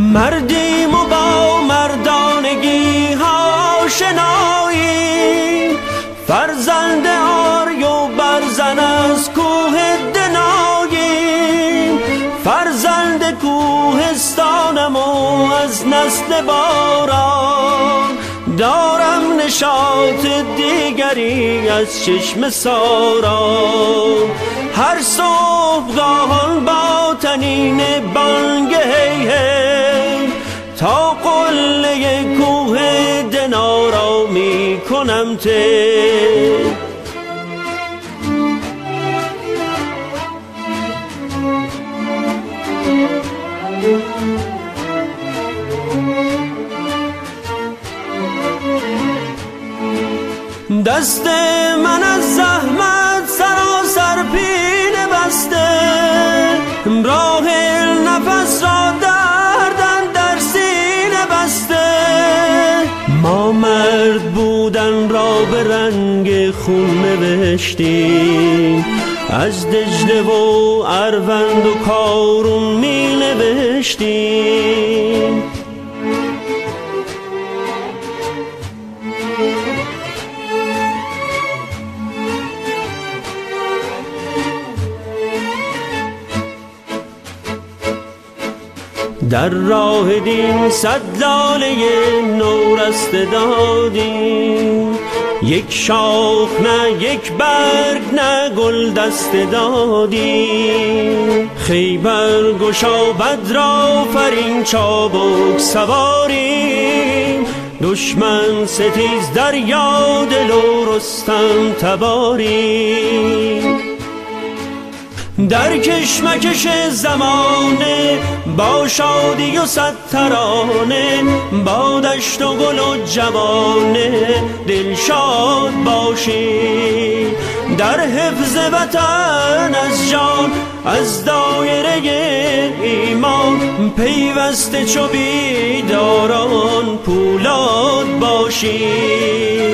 مردیم و با مردانگی آشناییم، فرزند آری و برزن از کوه دناییم، فرزند کوهستانم و از نسل باران دارم نشاط دیگری از چشم ساران. هر صبحگاهان با تنین بانگ هی هی تا قله کوه دنارا می کنم طی. دست من از زحمت سراسر پینه بسته، راه نفس را دردن در سینه بسته. ما مرد بودن را به رنگ خون نوشتیم، از دجله و اروند و کارون می نوشتیم. در راه دین 100 لاله نورسته دادیم، یک شاخ نه یک برگ نه گل دسته دادیم. خیبر گشا بدرآفرین چابک سواریم، دشمن ستیز دریا دل و رستم تباریم. در کشمکش زمانه با شادی و 100 ترانه، با دشت و گل و جوانه دلشاد باشیم. در حفظ وطن از جان از دایره ایمان پیوسته چو بیداران پولاد باشیم.